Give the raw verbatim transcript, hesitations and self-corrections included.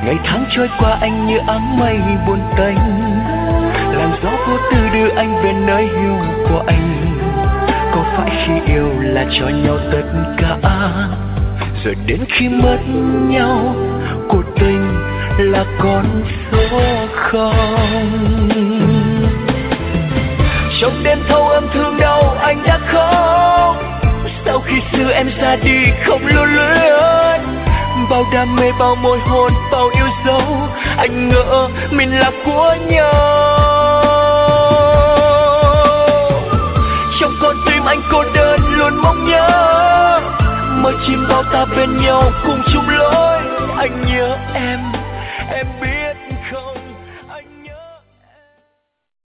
Ngày tháng trôi qua anh như áng mây buồn tênh, làn gió vô tư đưa anh về nơi yêu của anh. Có phải khi yêu là cho nhau tất cả, rồi đến khi mất nhau cuộc tình là con số không? Trong đêm thâu âm thương đau anh đã khóc, sau khi xưa em ra đi không lưu luyến. Bao đam mê, bao môi hôn, bao yêu dấu, anh ngỡ mình là của nhau. Trong con tim anh cô đơn luôn mong nhớ, mơ chim bao ta bên nhau cùng chung lối. Anh nhớ em, em biết không?